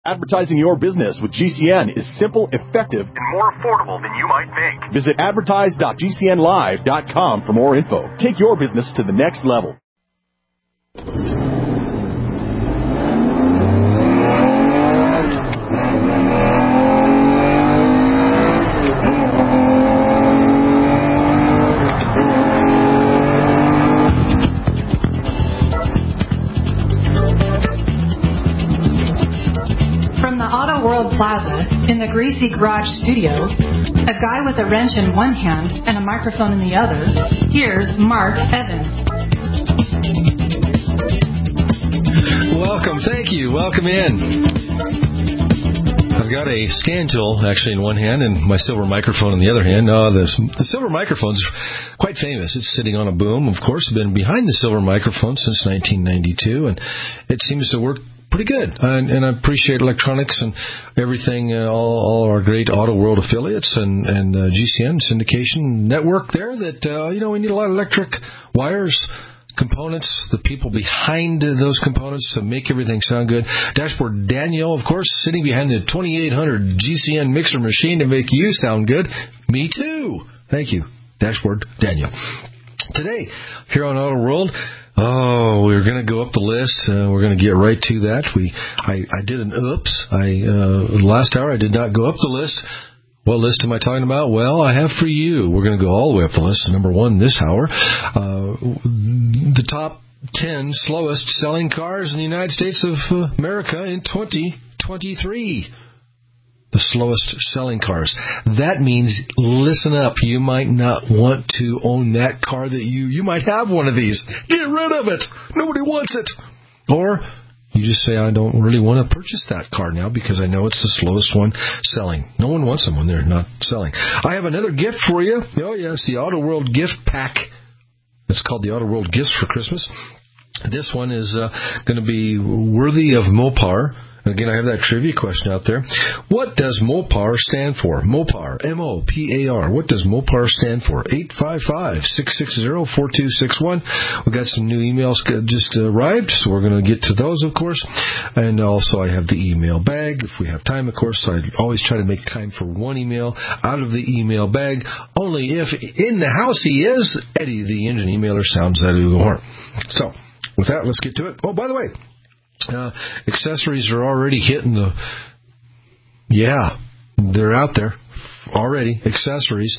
Advertising your business with GCN is simple, effective, and more affordable than you might think. Visit advertise.gcnlive.com for more info. Take your business to the next level. Plaza, in the Greasy Garage studio, a guy with a wrench in one hand and a microphone in the other, here's Mark Evans. Welcome, thank you, welcome in. I've got a scan tool actually in one hand and my silver microphone in the other hand. The silver microphone's quite famous. It's sitting on a boom, of course. I've been behind the silver microphone since 1992, and it seems to work pretty good, and I appreciate electronics and everything, all our great Auto World affiliates and GCN syndication network there that, we need a lot of electric wires, components, the people behind those components to make everything sound good. Dashboard Daniel, of course, sitting behind the 2800 GCN mixer machine to make you sound good. Me too. Thank you, Dashboard Daniel. Today, here on Auto World, we're going to go up the list. We're going to get right to that. I did an oops. Last hour I did not go up the list. What list am I talking about? Well, I have for you. We're going to go all the way up the list. Number one this hour, the top 10 slowest selling cars in the United States of America in 2023. The slowest selling cars. That means, listen up, you might not want to own that car that you might have one of these. Get rid of it. Nobody wants it. Or you just say, I don't really want to purchase that car now because I know it's the slowest one selling. No one wants them when they're not selling. I have another gift for you. Oh, yes, the Auto World gift pack. It's called the Auto World Gifts for Christmas. This one is going to be worthy of Mopar. Again, I have that trivia question out there. What does Mopar stand for? Mopar, M-O-P-A-R. What does Mopar stand for? 855-660-4261. We got some new emails just arrived, so we're going to get to those, of course. And also, I have the email bag. If we have time, of course, I always try to make time for one email out of the email bag. Only if in the house he is, Eddie, the engine emailer, sounds that horn. So, with that, let's get to it. Oh, by the way, accessories are already hitting they're out there already. Accessories.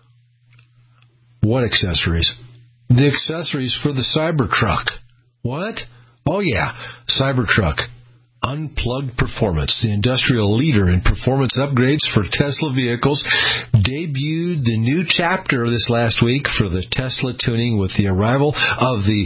What accessories? The accessories for the Cybertruck. What? Oh, yeah. Cybertruck. Unplugged Performance, the industrial leader in performance upgrades for Tesla vehicles, debuted the new chapter this last week for the Tesla tuning with the arrival of the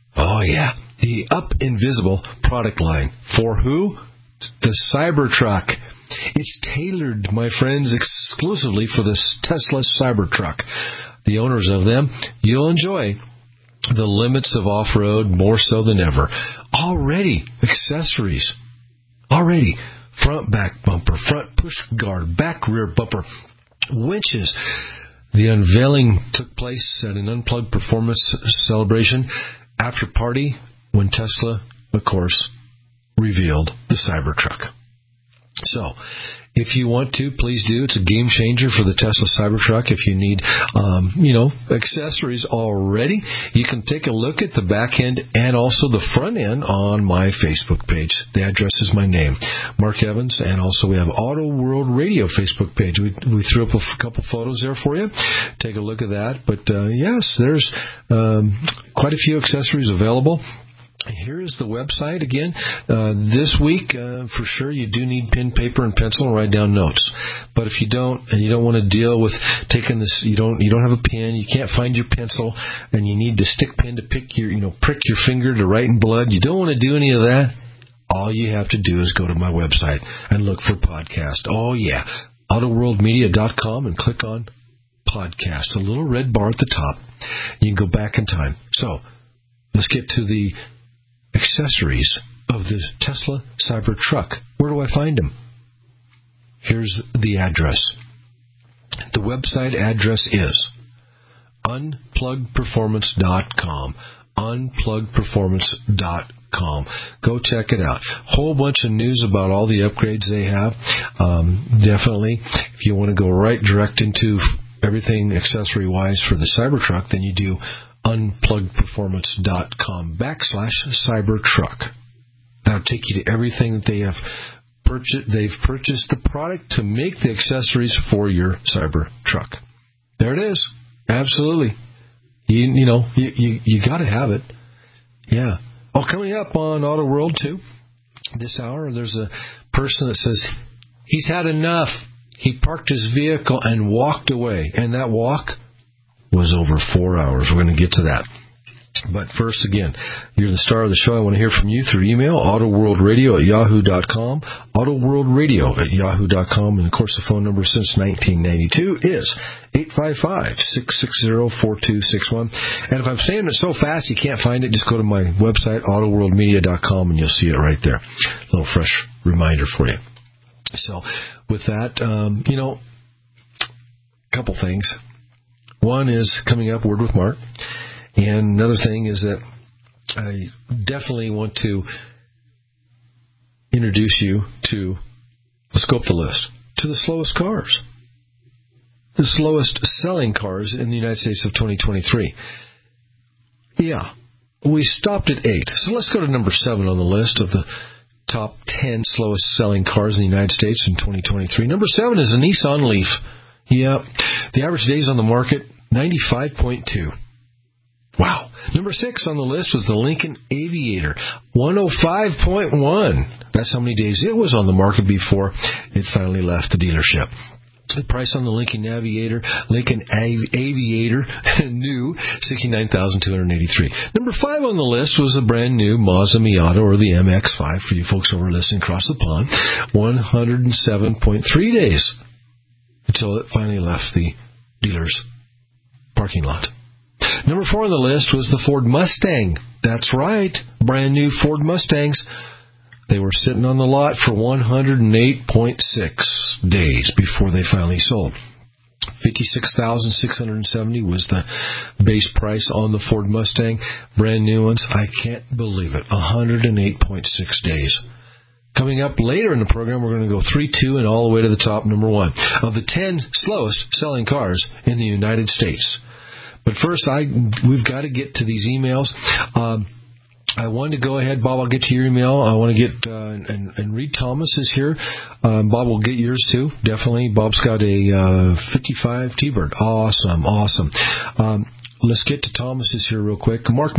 Up Invisible product line. For who? The Cybertruck. It's tailored, my friends, exclusively for the Tesla Cybertruck. The owners of them, you'll enjoy the limits of off-road more so than ever. Already, accessories. Already, front back bumper, front push guard, back rear bumper, winches. The unveiling took place at an Unplugged Performance celebration after party when Tesla, of course, revealed the Cybertruck. So, if you want to, please do. It's a game changer for the Tesla Cybertruck. If you need, accessories already, you can take a look at the back end and also the front end on my Facebook page. The address is my name, Mark Evans, and also we have Auto World Radio Facebook page. We threw up a couple photos there for you. Take a look at that. But, yes, there's quite a few accessories available. Here is the website again. This week, for sure, you do need pen, paper, and pencil and write down notes. But if you don't, and you don't want to deal with taking this, you don't have a pen, you can't find your pencil, and you need the stick pen to prick your finger to write in blood. You don't want to do any of that. All you have to do is go to my website and look for podcast. Oh yeah, AutoWorldMedia.com and click on podcast. A little red bar at the top. You can go back in time. So let's get to the accessories of the Tesla Cybertruck. Where do I find them? Here's the address. The website address is unpluggedperformance.com. Unpluggedperformance.com. autoworld.com. Go check it out. Whole bunch of news about all the upgrades they have. Definitely, if you want to go right direct into everything accessory-wise for the Cybertruck, then you do unpluggedperformance.com/Cybertruck. That'll take you to everything that they have purchased. They've purchased the product to make the accessories for your Cybertruck. There it is. Absolutely. You got to have it. Yeah. Oh, coming up on Auto World, too, this hour, there's a person that says he's had enough. He parked his vehicle and walked away. And that walk was over 4 hours. We're going to get to that. But first, again, you're the star of the show. I want to hear from you through email, autoworldradio@yahoo.com, autoworldradio@yahoo.com. And, of course, the phone number since 1992 is 855-660-4261. And if I'm saying it so fast you can't find it, just go to my website, autoworldmedia.com, and you'll see it right there. A little fresh reminder for you. So, with that, a couple things. One is coming up, Word with Mark. And another thing is that I definitely want to introduce you to, let's go up the list, to the slowest cars. The slowest selling cars in the United States of 2023. Yeah, we stopped at 8. So let's go to number 7 on the list of the top 10 slowest selling cars in the United States in 2023. Number 7 is a Nissan Leaf. Yeah, the average days on the market, 95.2. Wow. Number 6 on the list was the Lincoln Aviator, 105.1. That's how many days it was on the market before it finally left the dealership. The price on the Lincoln Aviator new, $69,283. Number 5 on the list was the brand new Mazda Miata, or the MX-5 for you folks over listening across the pond, 107.3 days until it finally left the dealer's parking lot. Number 4 on the list was the Ford Mustang. That's right, brand new Ford Mustangs. They were sitting on the lot for 108.6 days before they finally sold. $56,670 was the base price on the Ford Mustang. Brand new ones. I can't believe it. 108.6 days. Coming up later in the program, we're going to go 3, 2, and all the way to the top, number 1, of the 10 slowest selling cars in the United States. But first, we've got to get to these emails. I wanted to go ahead, Bob, I'll get to your email. I want to get, and Reed Thomas is here. Bob will get yours too, definitely. Bob's got a 55 T-Bird. Awesome. Let's get to Thomas's here real quick. Mark.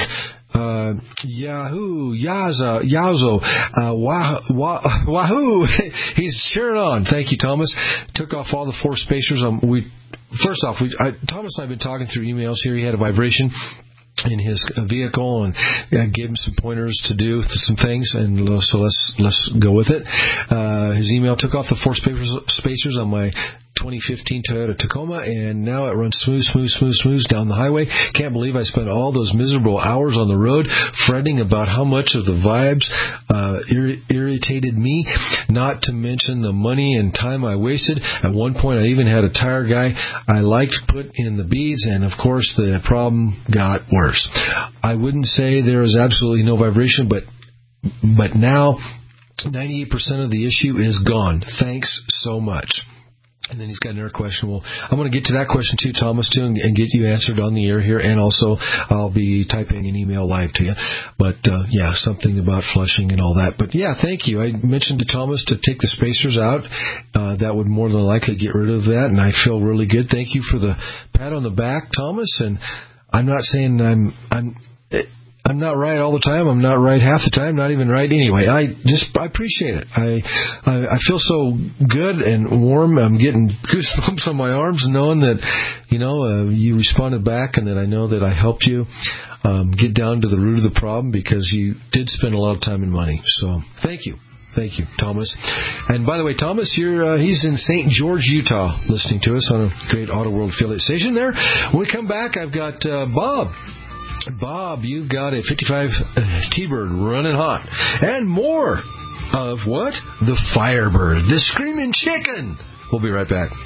Yahoo, Yazo, Wahoo. He's cheering on. Thank you, Thomas. Took off all the 4 spacers. Thomas and I have been talking through emails here. He had a vibration in his vehicle, and I gave him some pointers to do some things, and so let's go with it. His email took off the 4 spacers on my 2015 Toyota Tacoma, and now it runs smooth down the highway. Can't believe I spent all those miserable hours on the road fretting about how much of the vibes irritated me, not to mention the money and time I wasted. At one point, I even had a tire guy I liked put in the beads, and of course, the problem got worse. I wouldn't say there is absolutely no vibration, but now 98% of the issue is gone. Thanks so much. And then he's got another question. Well, I'm going to get to that question too, Thomas, too, and get you answered on the air here. And also, I'll be typing an email live to you. But, something about flushing and all that. But, thank you. I mentioned to Thomas to take the spacers out. That would more than likely get rid of that, and I feel really good. Thank you for the pat on the back, Thomas. And I'm not saying I'm not right all the time. I'm not right half the time. Not even right anyway. I appreciate it. I feel so good and warm. I'm getting goosebumps on my arms knowing that, you responded back, and that I know that I helped you get down to the root of the problem, because you did spend a lot of time and money. So thank you. Thank you, Thomas. And by the way, Thomas, he's in St. George, Utah, listening to us on a great Auto World affiliate station there. When we come back, I've got Bob. Bob, you've got a 55 T-Bird running hot. And more of what? The Firebird, the Screaming Chicken. We'll be right back.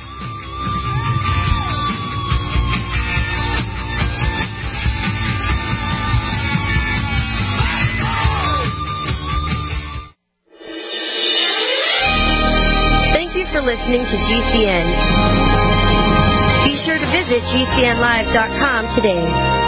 for listening to GCN. Be sure to visit GCNlive.com today.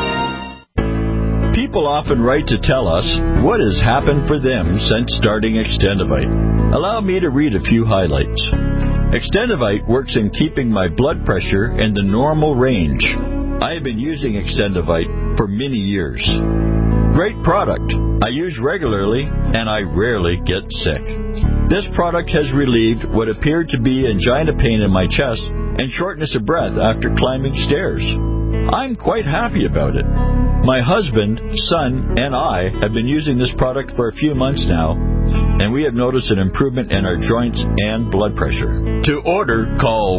People often write to tell us what has happened for them since starting Extendivite. Allow me to read a few highlights. Extendivite works in keeping my blood pressure in the normal range. I have been using Extendivite for many years. Great product. I use regularly, and I rarely get sick. This product has relieved what appeared to be angina pain in my chest and shortness of breath after climbing stairs. I'm quite happy about it. My husband, son, and I have been using this product for a few months now, and we have noticed an improvement in our joints and blood pressure. To order, call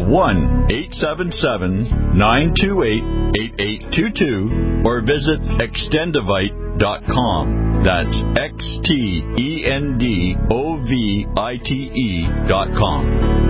1-877-928-8822 or visit Extendivite.com. That's XTENDOVITE.com.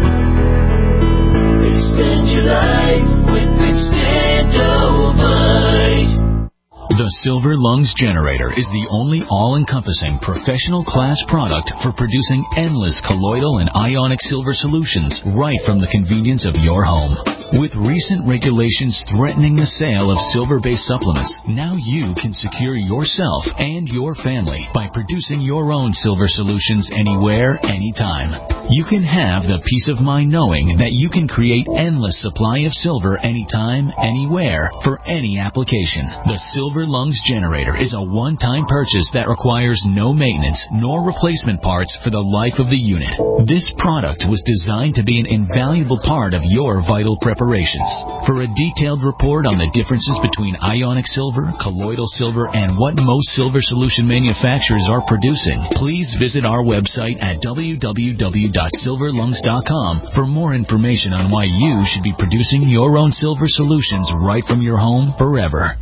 Extend your life with Extendovite. The Silver Lungs Generator is the only all-encompassing professional class product for producing endless colloidal and ionic silver solutions right from the convenience of your home. With recent regulations threatening the sale of silver-based supplements, now you can secure yourself and your family by producing your own silver solutions anywhere, anytime. You can have the peace of mind knowing that you can create endless supply of silver anytime, anywhere, for any application. The Silver Lungs Generator is a one-time purchase that requires no maintenance nor replacement parts for the life of the unit. This product was designed to be an invaluable part of your vital preparations. For a detailed report on the differences between ionic silver, colloidal silver, and what most silver solution manufacturers are producing, please visit our website at www.silverlungs.com for more information on why you should be producing your own silver solutions right from your home forever.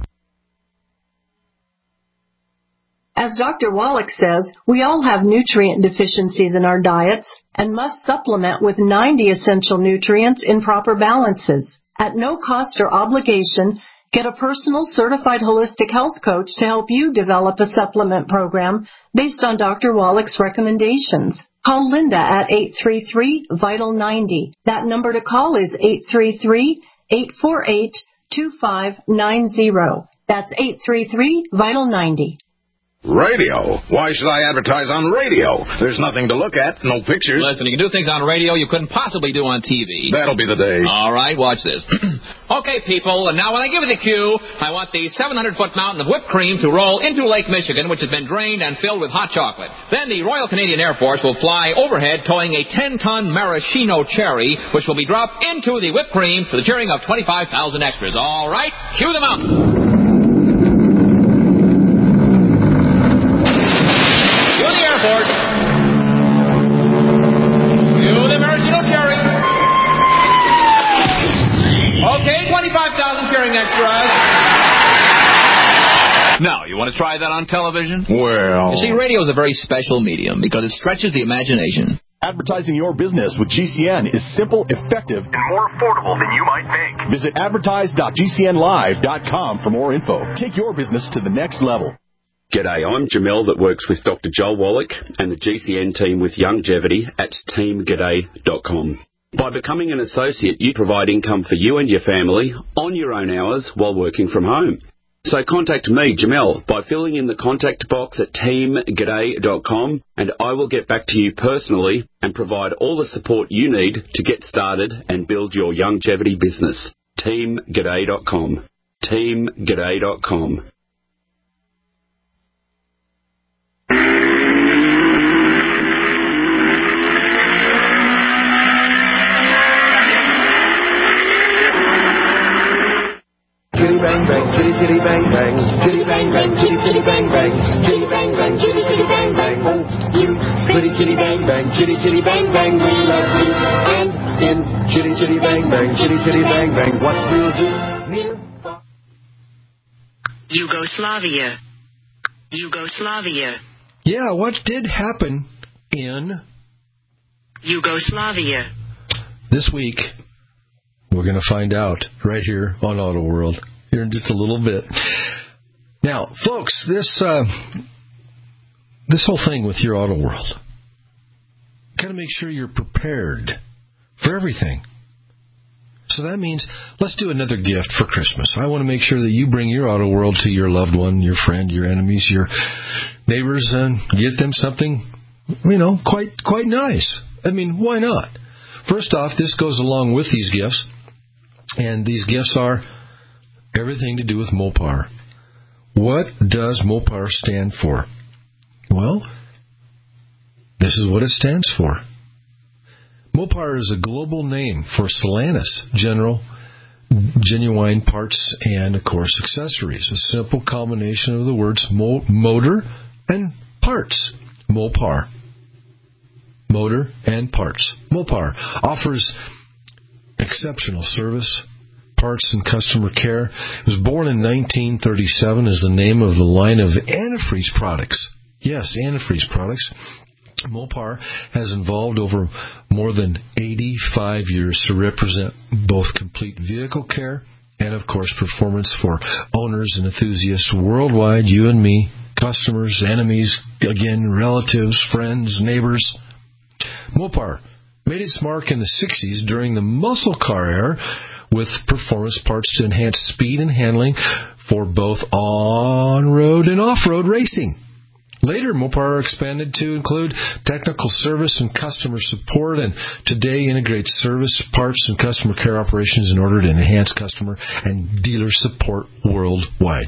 As Dr. Wallach says, we all have nutrient deficiencies in our diets and must supplement with 90 essential nutrients in proper balances. At no cost or obligation, get a personal certified holistic health coach to help you develop a supplement program based on Dr. Wallach's recommendations. Call Linda at 833-VITAL-90. That number to call is 833-848-2590. That's 833-VITAL-90. Radio? Why should I advertise on radio? There's nothing to look at, no pictures. Listen, you can do things on radio you couldn't possibly do on TV. That'll be the day. All right, watch this. Okay, people, and now when I give you the cue, I want the 700-foot mountain of whipped cream to roll into Lake Michigan, which has been drained and filled with hot chocolate. Then the Royal Canadian Air Force will fly overhead towing a 10-ton maraschino cherry, which will be dropped into the whipped cream for the cheering of 25,000 extras. All right, cue the mountain. Okay, 25,000 cheering extras. Now, you want to try that on television? Well... You see, radio is a very special medium because it stretches the imagination. Advertising your business with GCN is simple, effective, and more affordable than you might think. Visit advertise.gcnlive.com for more info. Take your business to the next level. G'day, I'm Jamel that works with Dr. Joel Wallach and the GCN team with Longevity at teamg'day.com. By becoming an associate, you provide income for you and your family on your own hours while working from home. So contact me, Jamel, by filling in the contact box at teamg'day.com, and I will get back to you personally and provide all the support you need to get started and build your longevity business. teamg'day.com. teamg'day.com. Chitty bang bang, chitty chitty bang bang, chitty bang bang, chitty chitty bang bang, chitty bang bang, chitty chitty bang bang. Oh, you pretty chitty bang bang, chitty chitty bang bang, we love you. And in chitty chitty bang bang, chitty chitty bang bang, what we'll do near Yugoslavia. Yugoslavia. Yeah, what did happen in Yugoslavia? This week? We're going to find out right here on Auto World here in just a little bit. Now, folks, this whole thing with your Auto World, got to make sure you're prepared for everything. So that means let's do another gift for Christmas. I want to make sure that you bring your Auto World to your loved one, your friend, your enemies, your neighbors, and get them something, quite nice. I mean, why not? First off, this goes along with these gifts, and these gifts are everything to do with Mopar. What does Mopar stand for? Well, this is what it stands for. Mopar is a global name for Stellantis genuine parts and, of course, accessories. A simple combination of the words motor and parts. Mopar. Motor and parts. Mopar offers exceptional service, parts, and customer care. It was born in 1937 as the name of the line of antifreeze products. Yes, antifreeze products. Mopar has evolved over more than 85 years to represent both complete vehicle care and, of course, performance for owners and enthusiasts worldwide, you and me, customers, enemies, again, relatives, friends, neighbors. Mopar made its mark in the 60s during the muscle car era with performance parts to enhance speed and handling for both on-road and off-road racing. Later, Mopar expanded to include technical service and customer support, and today integrates service, parts, and customer care operations in order to enhance customer and dealer support worldwide.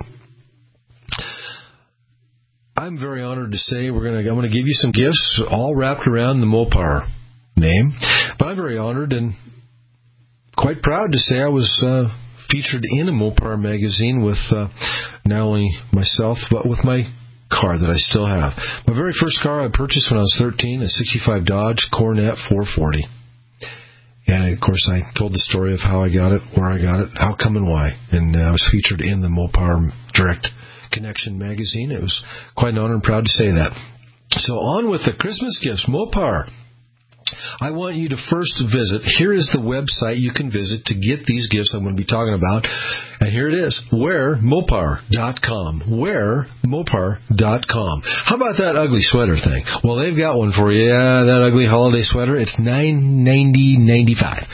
I'm very honored to say I'm going to give you some gifts all wrapped around the Mopar name, but I'm very honored and quite proud to say I was featured in a Mopar magazine with not only myself, but with my car that I still have. My very first car I purchased when I was 13, a 65 Dodge Coronet 440. And, of course, I told the story of how I got it, where I got it, how come and why. And I was featured in the Mopar Direct Connection magazine. It was quite an honor and proud to say that. So on with the Christmas gifts. Mopar. I want you to first visit. Here is the website you can visit to get these gifts I'm going to be talking about. And here it is, wearmopar.com. Wearmopar.com. How about that ugly sweater thing? Well, they've got one for you. Yeah, that ugly holiday sweater. It's $99.95.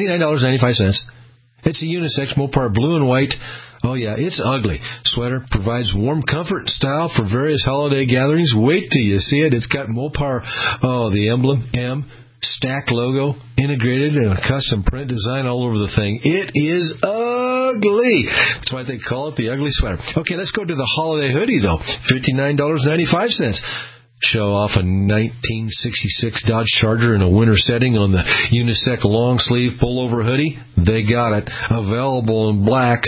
It's a unisex Mopar blue and white. Oh, yeah, it's ugly. Sweater provides warm comfort and style for various holiday gatherings. Wait till you see it. It's got Mopar, the emblem, M, stack logo, integrated in a custom print design all over the thing. It is ugly. That's why they call it the ugly sweater. Okay, let's go to the holiday hoodie, though. $59.95. Show off a 1966 Dodge Charger in a winter setting on the unisex long-sleeve pullover hoodie. They got it. Available in black.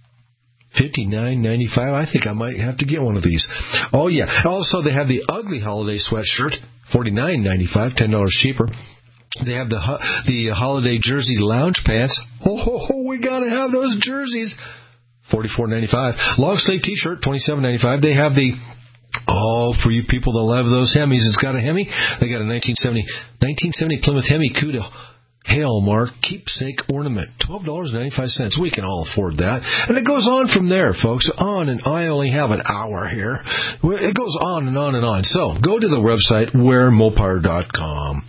$59.95. I think I might have to get one of these. Oh, yeah. Also, they have the ugly holiday sweatshirt, $49.95, $10 cheaper. They have the holiday jersey lounge pants. Oh, we got to have those jerseys. $44.95. Long sleeve t-shirt, $27.95. They have the for you people that love those Hemis, it's got a Hemi. They got a 1970 Plymouth Hemi Cuda Hallmark keepsake ornament, $12.95. We can all afford that. And it goes on from there, folks, on, and I only have an hour here. It goes on and on and on. So go to the website, wearmopar.com.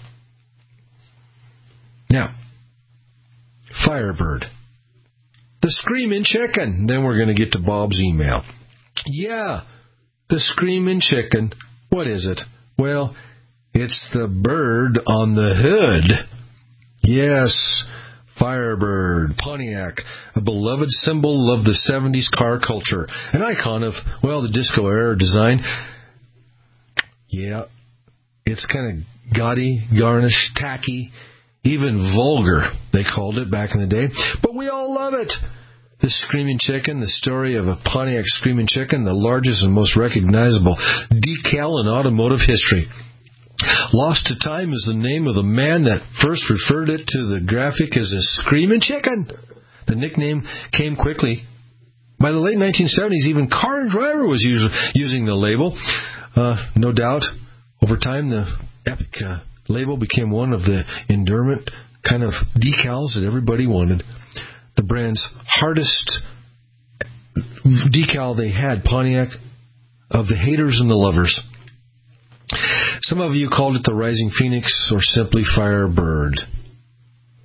Now, Firebird. The Screamin' Chicken. Then we're going to get to Bob's email. Yeah, the Screamin' Chicken. What is it? Well, it's the bird on the hood. Yes, Firebird, Pontiac, a beloved symbol of the 70s car culture, an icon of, the disco era design. Yeah, it's kind of gaudy, garnish, tacky, even vulgar, they called it back in the day. But we all love it. The Screaming Chicken, the story of a Pontiac Screaming Chicken, the largest and most recognizable decal in automotive history. Lost to Time is the name of the man that first referred it to the graphic as a Screaming Chicken. The nickname came quickly. By the late 1970s, even Car and Driver was using the label. No doubt, over time, the epic label became one of the endearment kind of decals that everybody wanted. The brand's hardest decal they had, Pontiac, of the haters and the lovers. Some of you called it the Rising Phoenix or simply Firebird.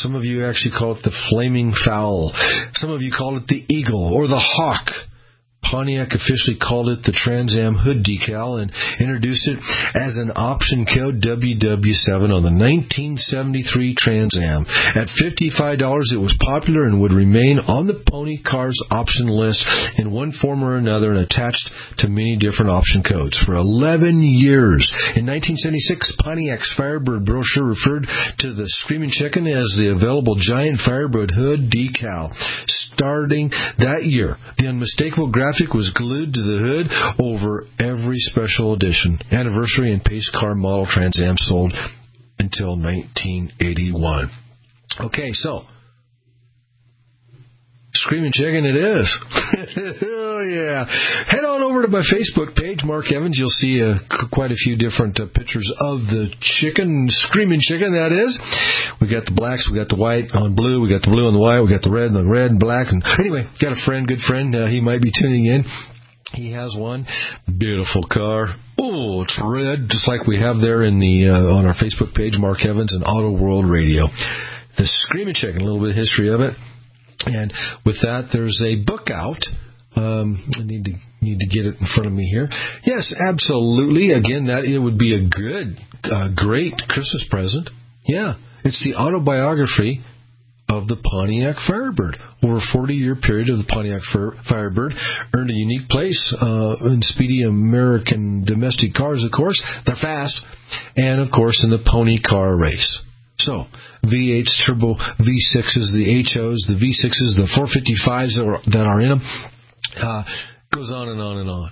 Some of you actually call it the Flaming Fowl. Some of you call it the Eagle or the Hawk. Pontiac officially called it the Trans Am hood decal and introduced it as an option code WW7 on the 1973 Trans Am. At $55, it was popular and would remain on the Pony Cars option list in one form or another and attached to many different option codes for 11 years. In 1976, Pontiac's Firebird brochure referred to the Screaming Chicken as the available giant Firebird hood decal. Starting that year, the unmistakable graphic was glued to the hood over every special edition, anniversary, and pace car model Trans Am sold until 1981. Okay, so Screaming Chicken it is. Oh, yeah. Head on over to my Facebook page, Mark Evans. You'll see quite a few different pictures of the chicken, Screaming Chicken, that is. We got the blacks, we got the white on blue, we got the blue on the white, we got the red and black. And anyway, got a friend, good friend. He might be tuning in. He has one. Beautiful car. Oh, it's red, just like we have there in the on our Facebook page, Mark Evans and Auto World Radio. The Screaming Chicken, a little bit of history of it. And with that, there's a book out. I need to get it in front of me here. Yes, absolutely. Again, that it would be a good, great Christmas present. Yeah, it's the autobiography of the Pontiac Firebird. Over a 40-year period of the Pontiac Firebird earned a unique place in speedy American domestic cars, of course. They're fast. And, of course, in the pony car race. So, V8s, turbo V6s, the HOs, the V6s, the 455s that are in them. Goes on and on and on.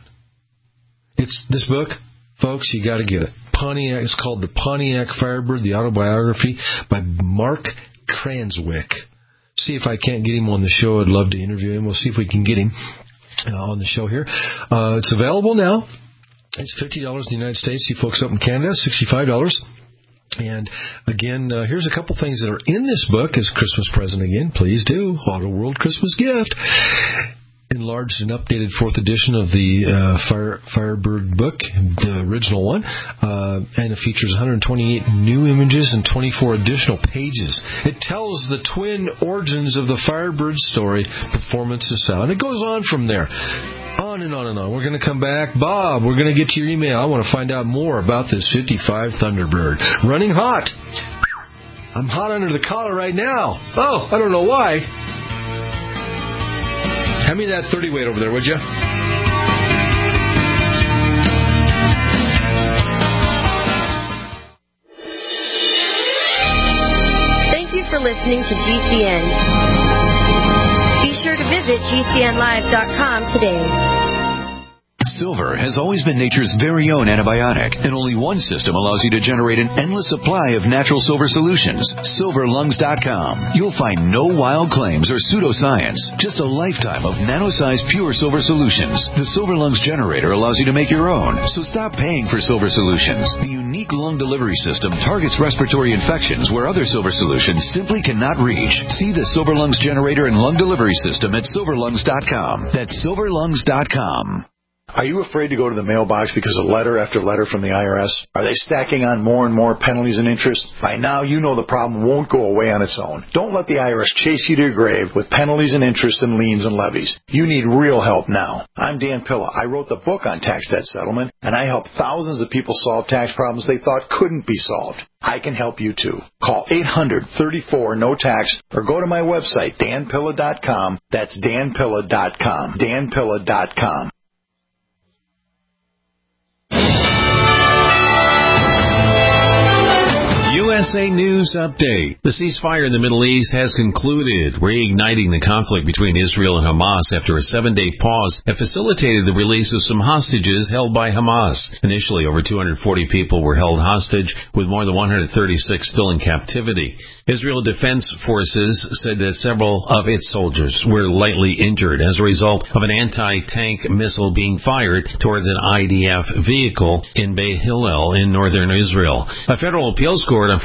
It's this book, folks, you got to get it. Pontiac. It's called The Pontiac Firebird, the autobiography by Mark Cranswick. See if I can't get him on the show. I'd love to interview him. We'll see if we can get him on the show here. It's available now. It's $50 in the United States. You folks up in Canada, $65. And again, here's a couple things that are in this book as Christmas present again. Please do. Auto World Christmas gift. Enlarged and updated 4th edition of the Firebird book, the original one, and it features 128 new images and 24 additional pages. It tells the twin origins of the Firebird story, performance and style, and it goes on from there. On and on and on. We're going to come back. Bob, we're going to get to your email. I want to find out more about this 55 Thunderbird. Running hot. I'm hot under the collar right now. Oh, I don't know why. Hand me that 30 weight over there, would you? Thank you for listening to GCN. Be sure to visit GCNlive.com today. Silver has always been nature's very own antibiotic, and only one system allows you to generate an endless supply of natural silver solutions. SilverLungs.com. You'll find no wild claims or pseudoscience, just a lifetime of nano-sized pure silver solutions. The Silver Lungs generator allows you to make your own, so stop paying for silver solutions. The unique lung delivery system targets respiratory infections where other silver solutions simply cannot reach. See the Silver Lungs generator and lung delivery system at SilverLungs.com. That's SilverLungs.com. Are you afraid to go to the mailbox because of letter after letter from the IRS? Are they stacking on more and more penalties and interest? By now, you know the problem won't go away on its own. Don't let the IRS chase you to your grave with penalties and interest and liens and levies. You need real help now. I'm Dan Pilla. I wrote the book on tax debt settlement, and I help thousands of people solve tax problems they thought couldn't be solved. I can help you too. Call 800-34-NO-TAX or go to my website, danpilla.com. That's danpilla.com. danpilla.com. USA News Update. The ceasefire in the Middle East has concluded, reigniting the conflict between Israel and Hamas after a 7-day pause that facilitated the release of some hostages held by Hamas. Initially, over 240 people were held hostage, with more than 136 still in captivity. Israel Defense Forces said that several of its soldiers were lightly injured as a result of an anti-tank missile being fired towards an IDF vehicle in Beit Hillel in northern Israel. A federal appeals court on Friday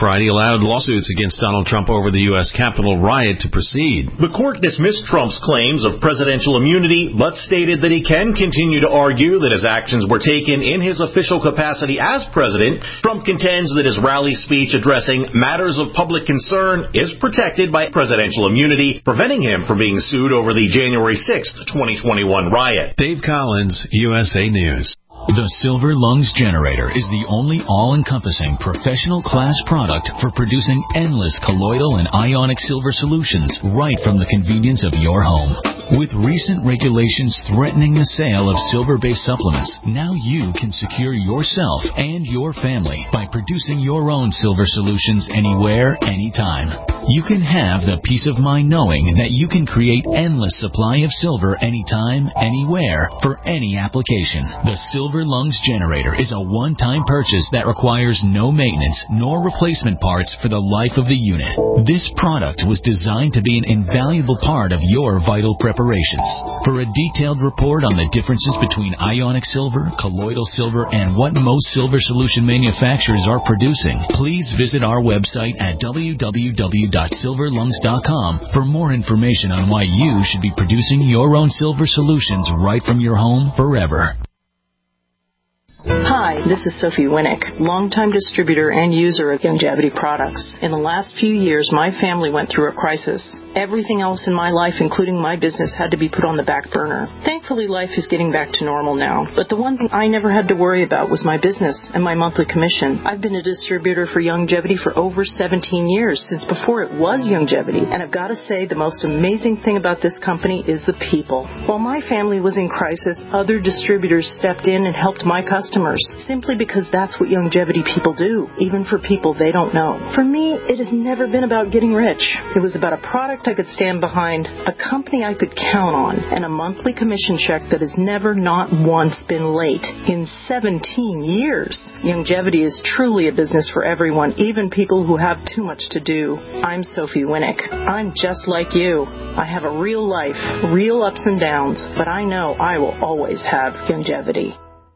Friday allowed lawsuits against Donald Trump over the U.S. Capitol riot to proceed. The court dismissed Trump's claims of presidential immunity, but stated that he can continue to argue that his actions were taken in his official capacity as president. Trump contends that his rally speech addressing matters of public concern is protected by presidential immunity, preventing him from being sued over the January 6th, 2021 riot. Dave Collins, USA News. The Silver Lungs Generator is the only all-encompassing professional class product for producing endless colloidal and ionic silver solutions right from the convenience of your home. With recent regulations threatening the sale of silver-based supplements, now you can secure yourself and your family by producing your own silver solutions anywhere, anytime. You can have the peace of mind knowing that you can create endless supply of silver anytime, anywhere, for any application. The Silver Lungs Generator is a one-time purchase that requires no maintenance nor replacement parts for the life of the unit. This product was designed to be an invaluable part of your vital preparations. For a detailed report on the differences between ionic silver, colloidal silver, and what most silver solution manufacturers are producing, please visit our website at www.silverlungs.com for more information on why you should be producing your own silver solutions right from your home forever. Hi, this is Sophie Winnick, longtime distributor and user of Youngevity products. In the last few years, my family went through a crisis. Everything else in my life, including my business, had to be put on the back burner. Thankfully, life is getting back to normal now. But the one thing I never had to worry about was my business and my monthly commission. I've been a distributor for Youngevity for over 17 years, since before it was Youngevity. And I've got to say, the most amazing thing about this company is the people. While my family was in crisis, other distributors stepped in and helped my customers, simply because that's what Youngevity people do, even for people they don't know. For me, it has never been about getting rich. It was about a product I could stand behind, a company I could count on, and a monthly commission check that has never, not once, been late in 17 years. Youngevity is truly a business for everyone, even people who have too much to do. I'm Sophie Winnick. I'm just like you. I have a real life, real ups and downs, but I know I will always have Youngevity.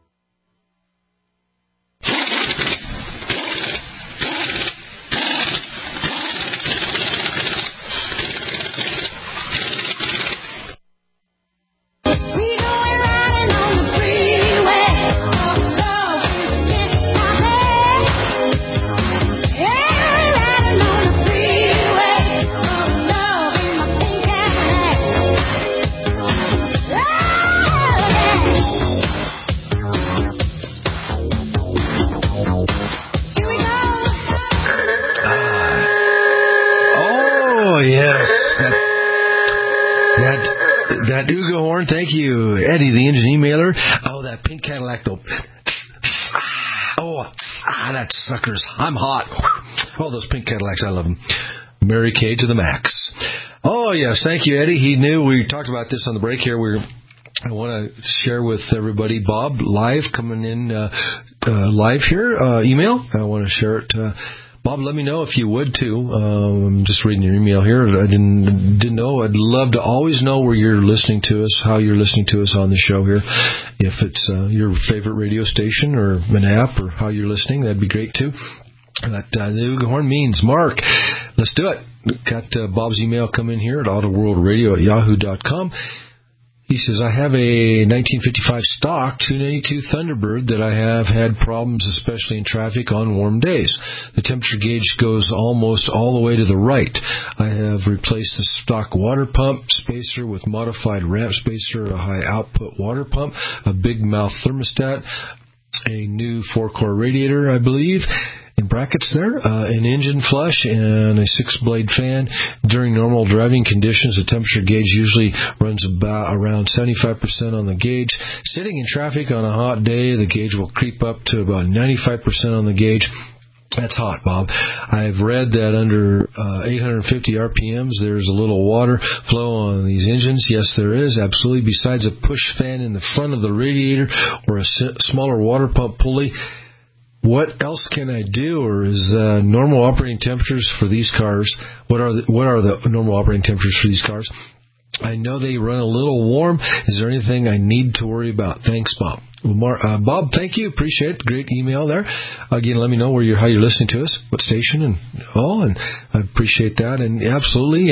That Ugo horn, thank you, Eddie, the engine emailer. Oh, that pink Cadillac, though. That sucker's. I'm hot. Oh, those pink Cadillacs, I love them. Mary Kay to the max. Oh, yes, thank you, Eddie. He knew we talked about this on the break here. I want to share with everybody, Bob, live, coming in live here, email. I want to share it. Bob, let me know if you would, too. I'm just reading your email here. I didn't know. I'd love to always know where you're listening to us, how you're listening to us on the show here. If it's your favorite radio station or an app or how you're listening, that'd be great, too. That the Ughorn means, Mark, let's do it. Got Bob's email coming here at autoworldradio@yahoo.com. He says, I have a 1955 stock 292 Thunderbird that I have had problems, especially in traffic on warm days. The temperature gauge goes almost all the way to the right. I have replaced the stock water pump spacer with modified ramp spacer, a high output water pump, a big mouth thermostat, a new 4-core radiator, I believe, in brackets there, an engine flush, and a 6-blade fan. During normal driving conditions, the temperature gauge usually runs about around 75% on the gauge. Sitting in traffic on a hot day, the gauge will creep up to about 95% on the gauge. That's hot, Bob. I've read that under 850 RPMs, there's a little water flow on these engines. Yes, there is, absolutely. Besides a push fan in the front of the radiator or a smaller water pump pulley, what else can I do? Or is normal operating temperatures for these cars? What are the normal operating temperatures for these cars? I know they run a little warm. Is there anything I need to worry about? Thanks, Bob. Well, Bob, thank you. Appreciate it. Great email there. Again, let me know how you're listening to us, what station, and I appreciate that. And absolutely,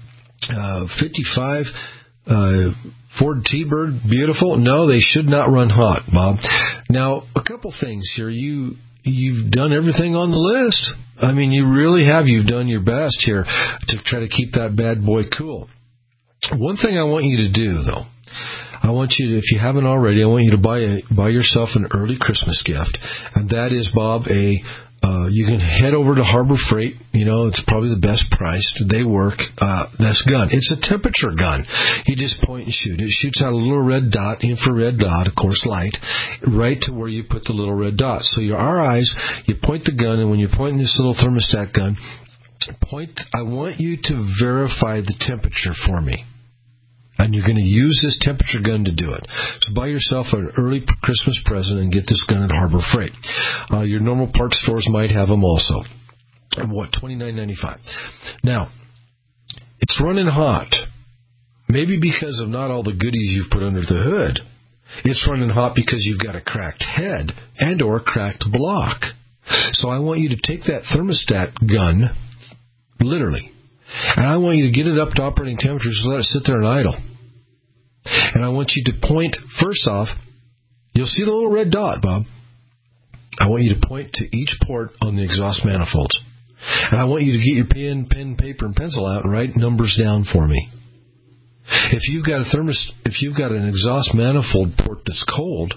55 Ford T-Bird, beautiful. No, they should not run hot, Bob. Now, a couple things here. You've done everything on the list. I mean, you really have. You've done your best here to try to keep that bad boy cool. One thing I want you to do, though, I want you to, if you haven't already, I want you to buy yourself an early Christmas gift, and that is, Bob, you can head over to Harbor Freight. It's probably the best priced. They work. This gun. It's a temperature gun. You just point and shoot. It shoots out a little red dot, infrared dot, of course, light, right to where you put the little red dot. So our eyes, you point the gun, and when you're pointing this little thermostat gun, I want you to verify the temperature for me. And you're going to use this temperature gun to do it. So buy yourself an early Christmas present and get this gun at Harbor Freight. Your normal parts stores might have them also. $29.95. Now, it's running hot. Maybe because of not all the goodies you've put under the hood. It's running hot because you've got a cracked head and or cracked block. So I want you to take that thermostat gun, literally, and I want you to get it up to operating temperature, so let it sit there and idle. And I want you to point, first off, you'll see the little red dot, Bob. I want you to point to each port on the exhaust manifolds. And I want you to get your pen, paper, and pencil out and write numbers down for me. If you've got an exhaust manifold port that's cold,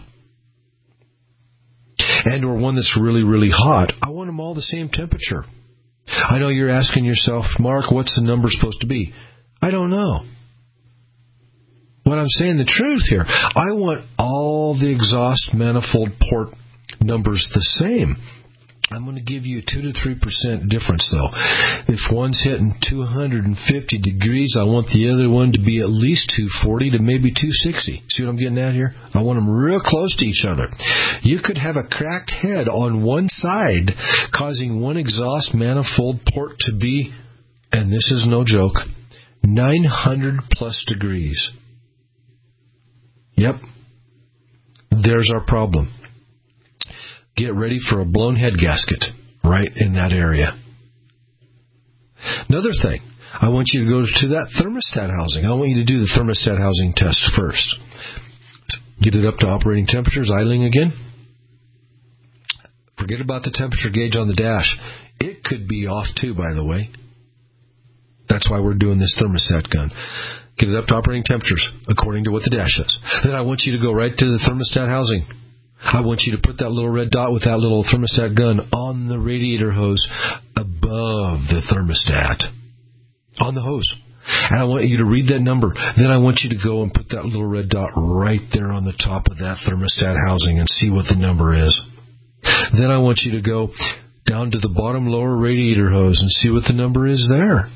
and or one that's really, really hot, I want them all the same temperature. I know you're asking yourself, Mark, what's the number supposed to be? I don't know. What I'm saying the truth here, I want all the exhaust manifold port numbers the same. I'm going to give you a 2 to 3% difference, though. If one's hitting 250 degrees, I want the other one to be at least 240 to maybe 260. See what I'm getting at here? I want them real close to each other. You could have a cracked head on one side, causing one exhaust manifold port to be, and this is no joke, 900 plus degrees. Yep. There's our problem. Get ready for a blown head gasket right in that area. Another thing, I want you to go to that thermostat housing. I want you to do the thermostat housing test first. Get it up to operating temperatures, idling again. Forget about the temperature gauge on the dash. It could be off too, by the way. That's why we're doing this thermostat gun. Get it up to operating temperatures according to what the dash says. Then I want you to go right to the thermostat housing. I want you to put that little red dot with that little thermostat gun on the radiator hose above the thermostat, on the hose. And I want you to read that number. Then I want you to go and put that little red dot right there on the top of that thermostat housing and see what the number is. Then I want you to go down to the bottom lower radiator hose and see what the number is there.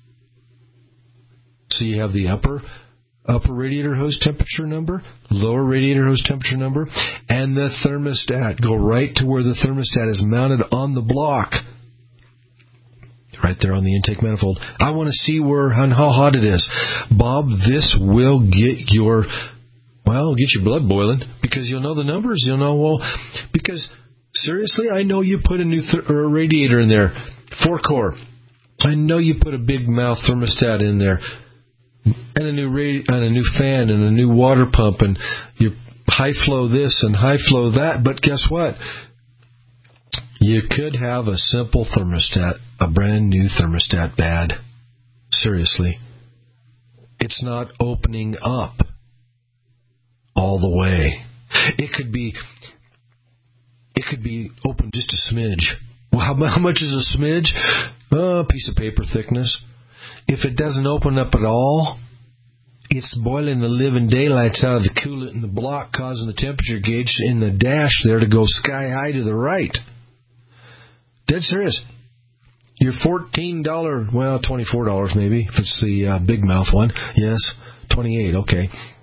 So you have the upper radiator hose temperature number, lower radiator hose temperature number, and the thermostat. Go right to where the thermostat is mounted on the block. Right there on the intake manifold. I want to see how hot it is. Bob, this will get your blood boiling, because you'll know the numbers. You'll know, because seriously, I know you put a new radiator in there, 4-core. I know you put a big mouth thermostat in there, and a new fan and a new water pump, and you high flow this and high flow that. But guess what? You could have a simple thermostat, a brand new thermostat, bad. Seriously. It's not opening up all the way. It could be open just a smidge. Well, how much is a smidge? A piece of paper thickness. If it doesn't open up at all, it's boiling the living daylights out of the coolant in the block, causing the temperature gauge in the dash there to go sky high to the right. Dead serious. Your $14, $24 maybe, if it's the big mouth one. Yes, $28, okay.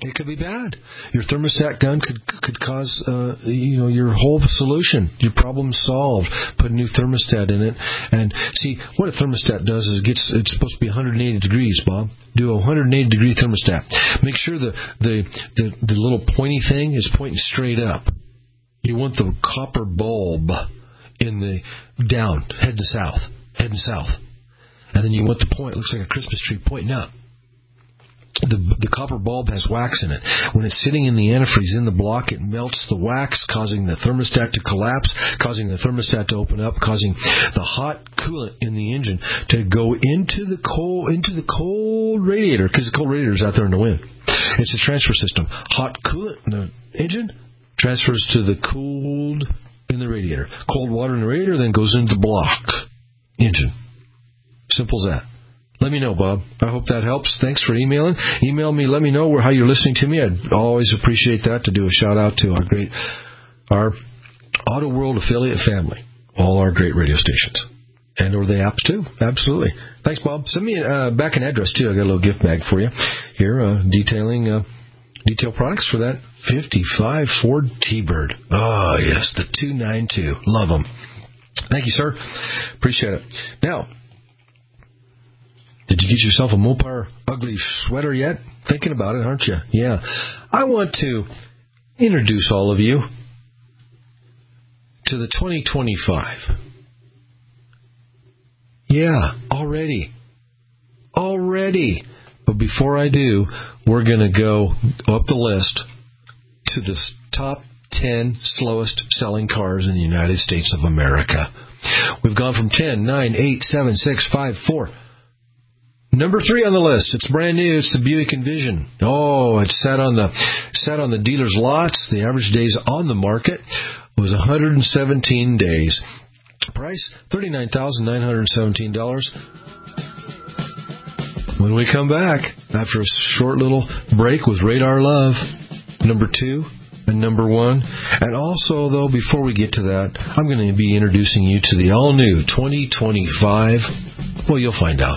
It could be bad. Your thermostat gun could cause, your whole solution, your problem solved. Put a new thermostat in it, and see what a thermostat does is it's supposed to be 180 degrees, Bob. Do a 180 degree thermostat. Make sure the little pointy thing is pointing straight up. You want the copper bulb in the down, head to south, and then you want the point. It looks like a Christmas tree pointing up. The copper bulb has wax in it. When it's sitting in the antifreeze in the block, it melts the wax, causing the thermostat to collapse, causing the thermostat to open up, causing the hot coolant in the engine to go into the cold radiator, because the cold radiator is out there in the wind. It's a transfer system. Hot coolant in the engine transfers to the cold in the radiator. Cold water in the radiator then goes into the block engine. Simple as that. Let me know, Bob. I hope that helps. Thanks for emailing. Email me. Let me know how you're listening to me. I'd always appreciate that, to do a shout-out to our Auto World affiliate family, all our great radio stations, or the apps, too. Absolutely. Thanks, Bob. Send me back an address, too. I got a little gift bag for you here, detailing detail products for that 55 Ford T-Bird. Oh, yes, the 292. Love them. Thank you, sir. Appreciate it. Now, did you get yourself a Mopar ugly sweater yet? Thinking about it, aren't you? Yeah. I want to introduce all of you to the 2025. Yeah, already. But before I do, we're going to go up the list to the top 10 slowest selling cars in the United States of America. We've gone from 10, 9, 8, 7, 6, 5, 4. Number 3 on the list. It's brand new. It's the Buick Envision. Oh, it sat on the dealer's lots. The average days on the market was 117 days. Price $39,917. When we come back, after a short little break with Radar Love, number 2 and number 1. And also, though, before we get to that, I'm going to be introducing you to the all-new 2025. Well, you'll find out.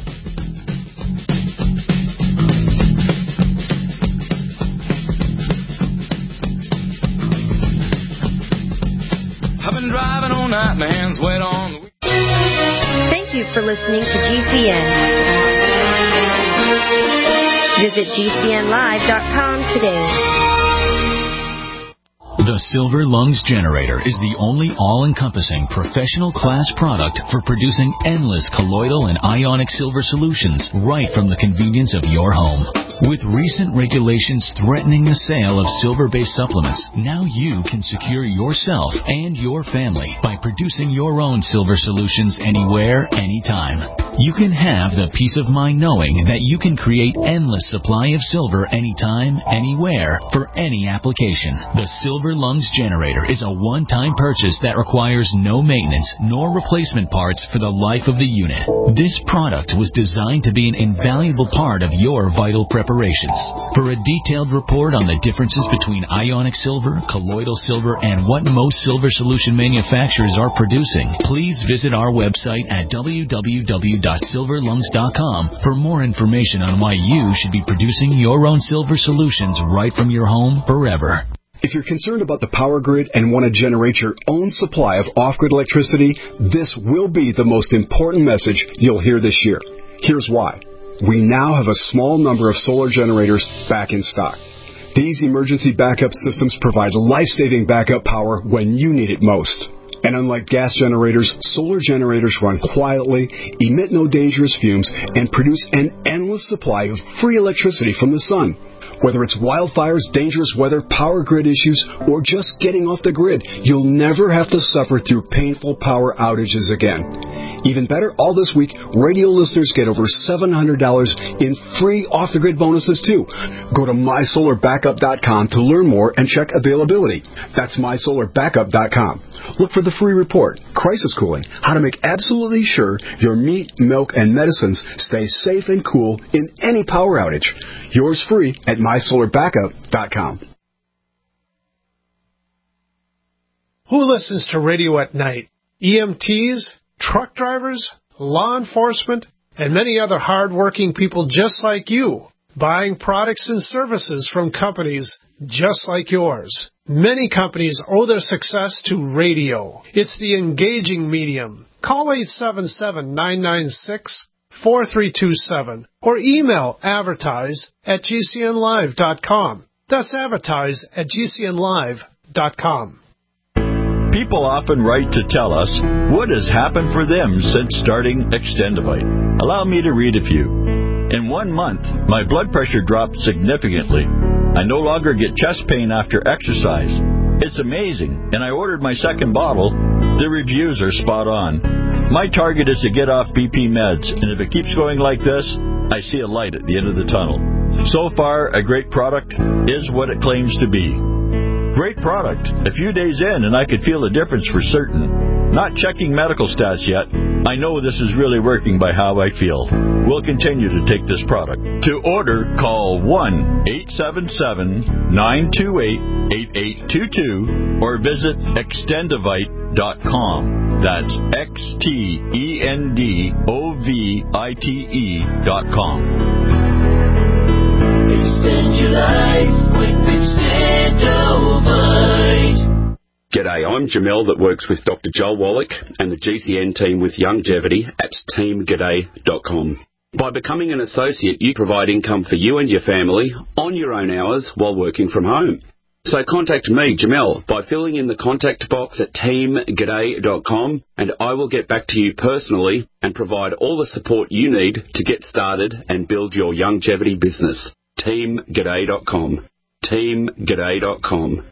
My hands wet on. Thank you for listening to GCN. Visit GCNlive.com today. The Silver Lungs Generator is the only all-encompassing professional class product for producing endless colloidal and ionic silver solutions right from the convenience of your home. With recent regulations threatening the sale of silver-based supplements, now you can secure yourself and your family by producing your own silver solutions anywhere, anytime. You can have the peace of mind knowing that you can create endless supply of silver anytime, anywhere, for any application. The Silver Lungs Generator is a one-time purchase that requires no maintenance nor replacement parts for the life of the unit. This product was designed to be an invaluable part of your vital preparations. For a detailed report on the differences between ionic silver, colloidal silver, and what most silver solution manufacturers are producing, please visit our website at www.silverlungs.com for more information on why you should be producing your own silver solutions right from your home forever. If you're concerned about the power grid and want to generate your own supply of off-grid electricity, this will be the most important message you'll hear this year. Here's why. We now have a small number of solar generators back in stock. These emergency backup systems provide life-saving backup power when you need it most. And unlike gas generators, solar generators run quietly, emit no dangerous fumes, and produce an endless supply of free electricity from the sun. Whether it's wildfires, dangerous weather, power grid issues, or just getting off the grid, you'll never have to suffer through painful power outages again. Even better, all this week, radio listeners get over $700 in free off-the-grid bonuses, too. Go to mysolarbackup.com to learn more and check availability. That's mysolarbackup.com. Look for the free report, Crisis Cooling, how to make absolutely sure your meat, milk, and medicines stay safe and cool in any power outage. Yours free at mysolarbackup.com. Who listens to radio at night? EMTs, truck drivers, law enforcement, and many other hard-working people just like you. buying products and services from companies just like yours. Many companies owe their success to radio. It's the engaging medium. Call 877-996-4327 or email advertise@gcnlive.com. That's advertise@gcnlive.com. People often write to tell us what has happened for them since starting Extendivite. Allow me to read a few. In 1 month, my blood pressure dropped significantly. I no longer get chest pain after exercise. It's amazing, and I ordered my second bottle. The reviews are spot on. My target is to get off BP meds, and if it keeps going like this, I see a light at the end of the tunnel. So far, a great product is what it claims to be. Great product. A few days in, and I could feel a difference for certain. Not checking medical stats yet. I know this is really working by how I feel. We'll continue to take this product. To order, call 1-877-928-8822 or visit extendivite.com. That's XTENDOVITE.com. Extend your life with Extendivite. G'day, I'm Jamel that works with Dr. Joel Wallach and the GCN team with Longevity at teamg'day.com. By becoming an associate, you provide income for you and your family on your own hours while working from home. So contact me, Jamel, by filling in the contact box at teamg'day.com, and I will get back to you personally and provide all the support you need to get started and build your longevity business. teamg'day.com. teamg'day.com.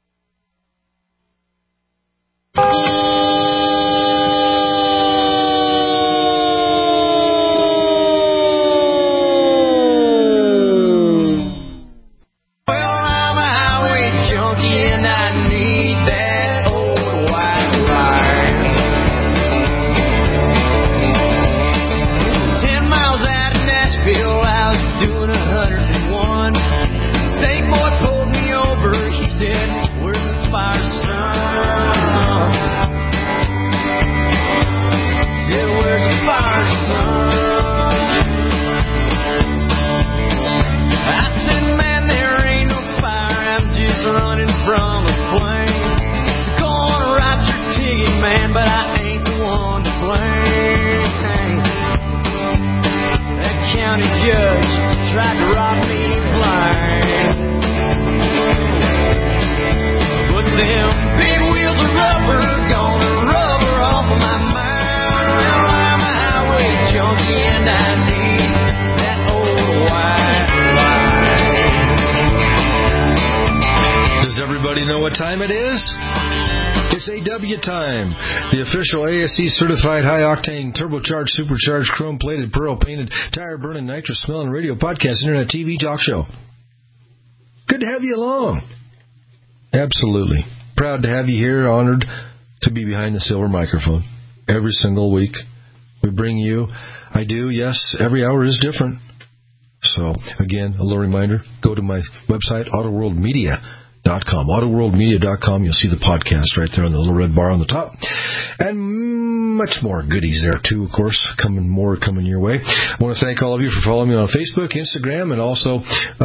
Time. The official ASE certified high octane turbocharged supercharged chrome plated pearl painted tire burning nitrous smelling radio podcast internet TV talk show. Good to have you along. Absolutely. Proud to have you here. Honored to be behind the silver microphone. Every single week we bring you. I do, yes, every hour is different. So again, a little reminder, go to my website, AutoWorldMedia.com. AutoWorldMedia.com. You'll see the podcast right there on the little red bar on the top. And much more goodies there, too, of course. Coming your way. I want to thank all of you for following me on Facebook, Instagram, and also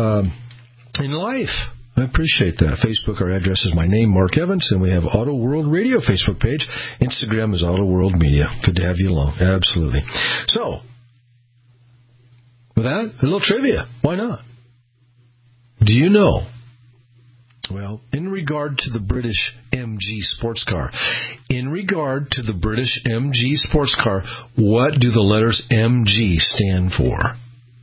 in life. I appreciate that. Facebook, our address is my name, Mark Evans, and we have Auto World Radio Facebook page. Instagram is Auto World Media. Good to have you along. Absolutely. So, with that, a little trivia. Why not? Do you know? Well, in regard to the British MG sports car, what do the letters MG stand for?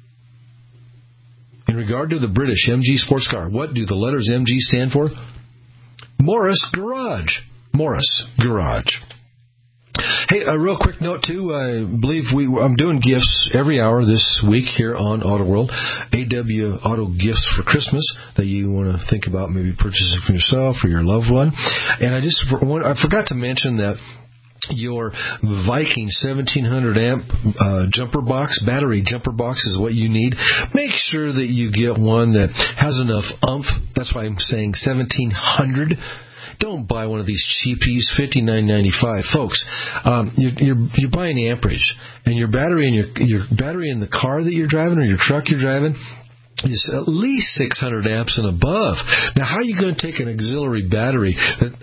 In regard to the British MG sports car, what do the letters MG stand for? Morris Garage. Morris Garage. Hey, a real quick note, too. I believe I'm doing gifts every hour this week here on Auto World. AW Auto Gifts for Christmas that you want to think about maybe purchasing for yourself or your loved one. And I forgot to mention that your Viking 1700 amp battery jumper box is what you need. Make sure that you get one that has enough oomph. That's why I'm saying 1700. Don't buy one of these cheapies, $59.95, folks. You're buying amperage, and your battery in the car that you're driving or your truck you're driving is at least 600 amps and above. Now, how are you going to take an auxiliary battery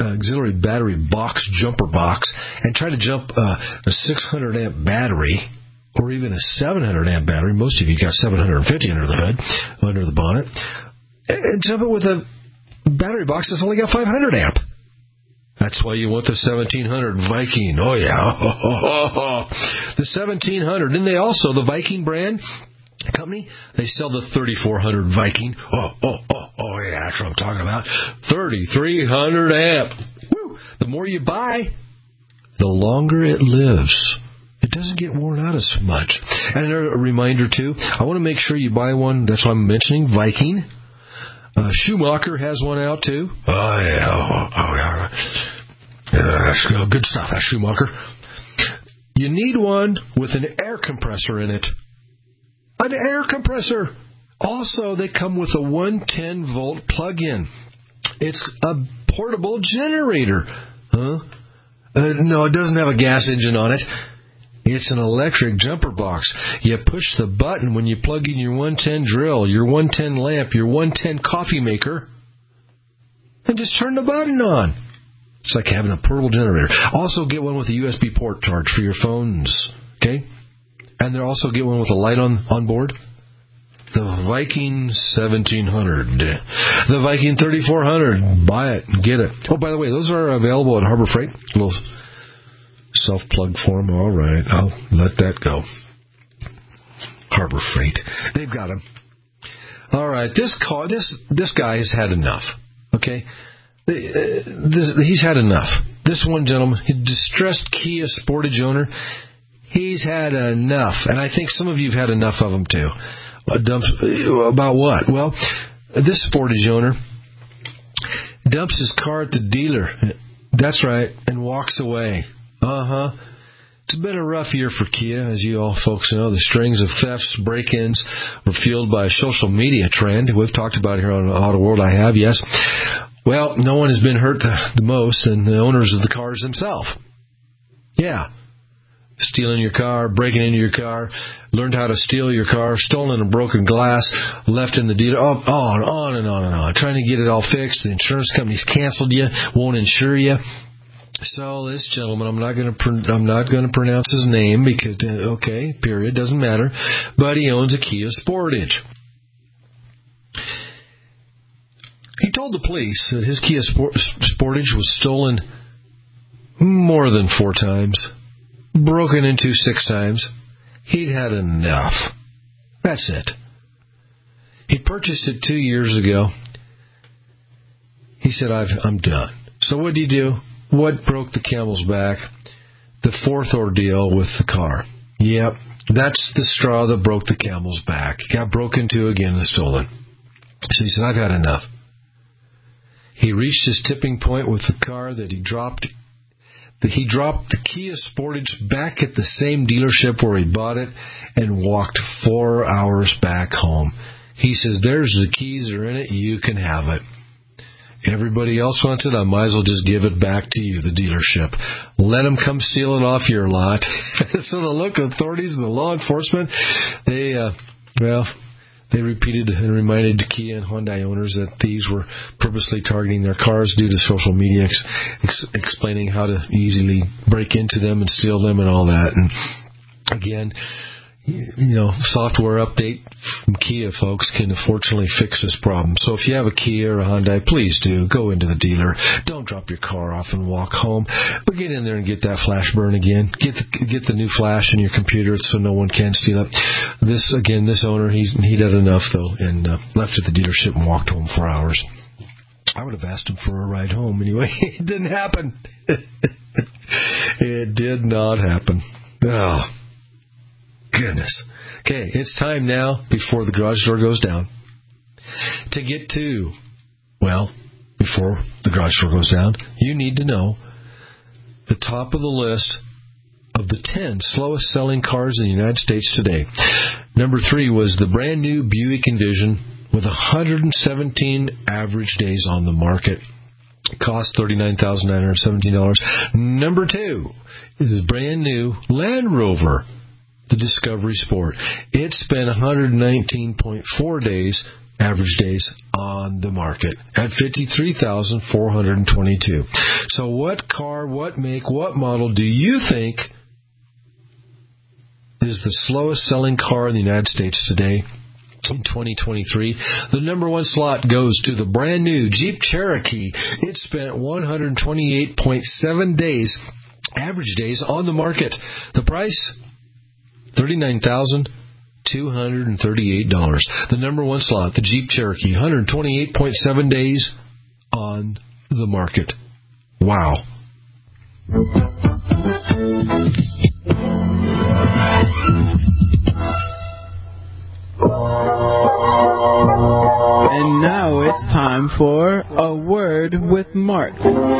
box, jumper box, and try to jump a 600 amp battery or even a 700 amp battery? Most of you got 750 under the hood, under the bonnet, and jump it with a battery box that's only got 500 amp. That's why you want the 1700 Viking. Oh, yeah. The 1700. And they also, the Viking brand company, they sell the 3400 Viking. Oh, yeah, that's what I'm talking about. 3300 amp. Woo. The more you buy, the longer it lives. It doesn't get worn out as much. And a reminder, too, I want to make sure you buy one. That's why I'm mentioning Viking. Schumacher has one out, too. Oh, yeah. That's good stuff, that Schumacher. You need one with an air compressor in it. An air compressor. Also, they come with a 110-volt plug-in. It's a portable generator. No, it doesn't have a gas engine on it. It's an electric jumper box. You push the button when you plug in your 110 drill, your 110 lamp, your 110 coffee maker, and just turn the button on. It's like having a portable generator. Also get one with a USB port charge for your phones. Okay? And they also get one with a light on board. The Viking 1700. The Viking 3400. Buy it and get it. Oh, by the way, those are available at Harbor Freight. A little self-plug for them. All right. I'll let that go. Harbor Freight. They've got them. All right. This guy has had enough. Okay? He's had enough. This one gentleman, a distressed Kia Sportage owner, he's had enough. And I think some of you have had enough of them, too. About what? Well, this Sportage owner dumps his car at the dealer. That's right. And walks away. It's been a rough year for Kia, as you all folks know. The strings of thefts, break-ins were fueled by a social media trend. We've talked about it here on Auto World. I have, yes. Well, no one has been hurt the most, and the owners of the cars themselves. Yeah. Stealing your car, breaking into your car, learned how to steal your car, stolen a broken glass, left in the dealer, on and on. Trying to get it all fixed. The insurance company's canceled you, won't insure you. So this gentleman, I'm not going to pronounce his name because period, doesn't matter. But he owns a Kia Sportage. He told the police that his Kia Sportage was stolen more than 4 times, broken into 6 times. He'd had enough. That's it. He purchased it 2 years ago. He said, I'm done. So what did he do? What broke the camel's back? The 4th ordeal with the car. Yep, that's the straw that broke the camel's back. Got broken into again and stolen. So he said, I've had enough. He reached his tipping point with the car that he dropped. He dropped the Kia Sportage back at the same dealership where he bought it and walked 4 hours back home. He says, there's the keys are in it. You can have it. Everybody else wants it. I might as well just give it back to you, the dealership. Let them come steal it off your lot. So the local authorities and the law enforcement, they repeated and reminded Kia and Hyundai owners that thieves were purposely targeting their cars due to social media, explaining how to easily break into them and steal them and all that. And again, software update from Kia, folks, can unfortunately fix this problem. So if you have a Kia or a Hyundai, please do go into the dealer. Don't drop your car off and walk home, but get in there and get that flash burn again. Get the new flash in your computer so no one can steal it. This owner, he'd had enough though, and left at the dealership and walked home 4 hours. I would have asked him for a ride home anyway. It didn't happen. It did not happen. Oh. Goodness. Okay, it's time now, before the garage door goes down, to get to, before the garage door goes down, you need to know the top of the list of the 10 slowest selling cars in the United States today. Number 3 was the brand new Buick Envision with 117 average days on the market. It cost $39,917. Number 2 is brand new Land Rover the Discovery Sport. It spent 119.4 days, average days, on the market at 53,422. So what car, what make, what model do you think is the slowest selling car in the United States today in 2023? The number one slot goes to the brand new Jeep Cherokee. It spent 128.7 days, average days, on the market. The price? $39,238. The number one slot, the Jeep Cherokee, 128.7 days on the market. Wow. And now it's time for A Word with Mark.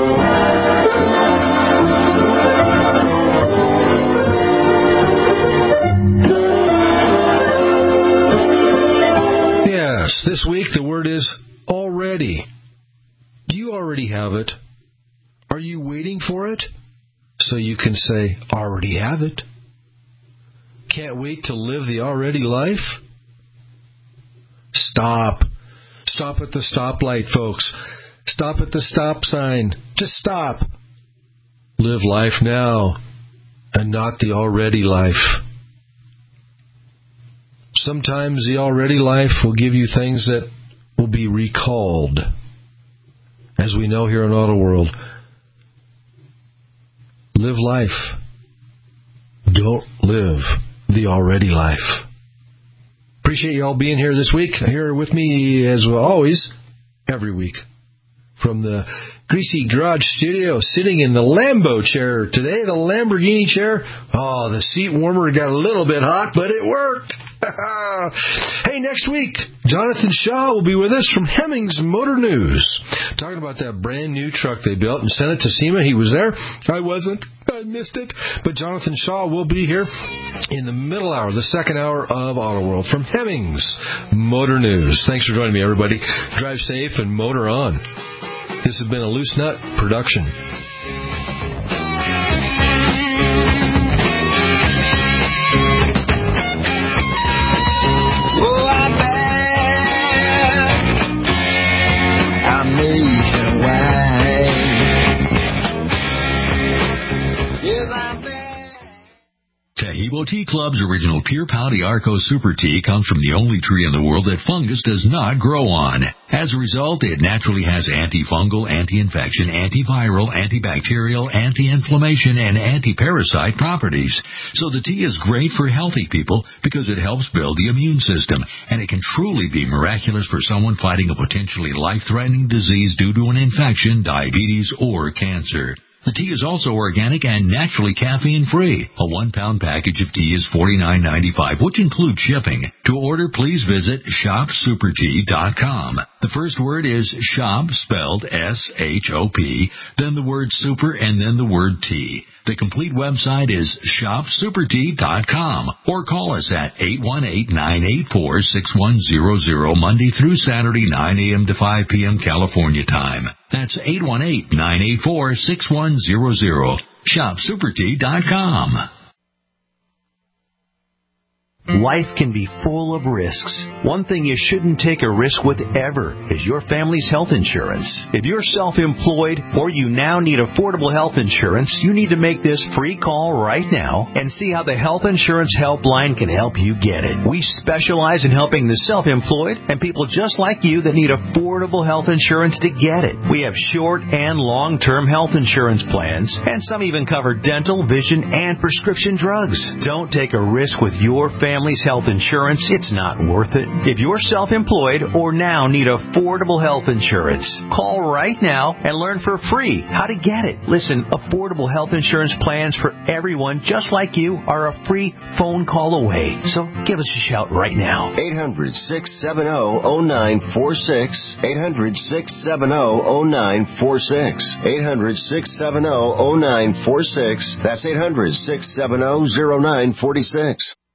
Yes, this week the word is already. Do you already have it? Are you waiting for it? So you can say, already have it. Can't wait to live the already life? Stop. Stop at the stoplight, folks. Stop at the stop sign. Just stop. Live life now and not the already life. Sometimes the already life will give you things that will be recalled. As we know here in Auto World, live life. Don't live the already life. Appreciate you all being here this week. Here with me, as always, every week. From the Greasy Garage Studio, sitting in the Lambo chair today, the Lamborghini chair. Oh, the seat warmer got a little bit hot, but it worked. Hey, next week, Jonathan Shaw will be with us from Hemmings Motor News, talking about that brand new truck they built and sent it to SEMA. He was there. I wasn't. I missed it. But Jonathan Shaw will be here in the middle hour, the second hour of Auto World from Hemmings Motor News. Thanks for joining me, everybody. Drive safe and motor on. This has been a Loose Nut production. Taheebo Tea Club's original Pure Pouty Arco Super Tea comes from the only tree in the world that fungus does not grow on. As a result, it naturally has antifungal, anti-infection, antiviral, antibacterial, anti-inflammation, and anti-parasite properties. So the tea is great for healthy people because it helps build the immune system, and it can truly be miraculous for someone fighting a potentially life-threatening disease due to an infection, diabetes, or cancer. The tea is also organic and naturally caffeine-free. A 1-pound package of tea is $49.95, which includes shipping. To order, please visit shopsupertea.com. The first word is shop, spelled S-H-O-P, then the word super, and then the word tea. The complete website is shopsupertea.com, or call us at 818-984-6100, Monday through Saturday, 9 a.m. to 5 p.m. California time. That's 818-984-6100. shopsupertea.com. Life can be full of risks. One thing you shouldn't take a risk with ever is your family's health insurance. If you're self-employed or you now need affordable health insurance, you need to make this free call right now and see how the Health Insurance Helpline can help you get it. We specialize in helping the self-employed and people just like you that need affordable health insurance to get it. We have short and long-term health insurance plans, and some even cover dental, vision, and prescription drugs. Don't take a risk with your family's health insurance. It's not worth it. If you're self-employed or now need affordable health insurance, call right now and learn for free how to get it. Listen, affordable health insurance plans for everyone just like you are a free phone call away. So give us a shout right now. 800-670-0946. 800-670-0946. 800-670-0946. That's 800-670-0946.